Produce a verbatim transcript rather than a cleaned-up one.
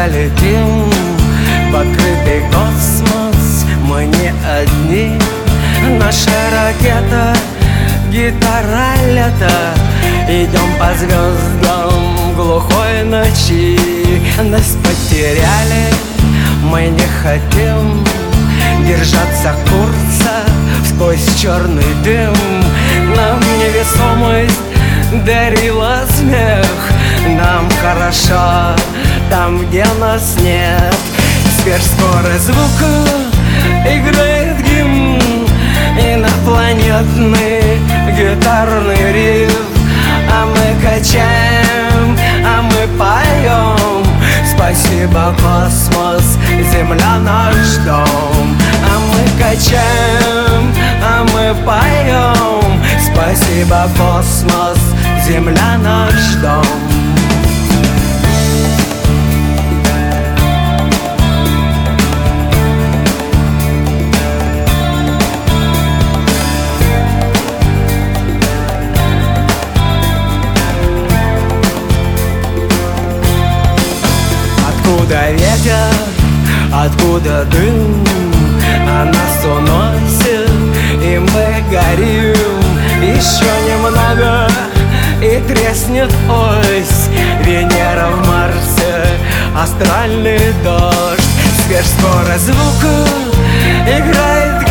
полетим в открытый космос. Мы не одни, наша ракета, гитара лета. Идем по звездам глухой ночи. Нас потеряли, мы не хотим держаться курса сквозь черный дым. Нам невесомость дарила смех. Нам хорошо там, где нас нет. Сверхскорость звука играет гимн, инопланетный гитарный риф. А мы качаем, а мы поем. Спасибо, космос, Земля наш дом. А мы качаем, а мы поем. Спасибо, космос, Земля наш дом. Откуда ветер, откуда дым, а нас уносит, и мы горим. Еще немного, и треснет ось. Венера в Марсе, астральный дождь. Сверхскорость звука играет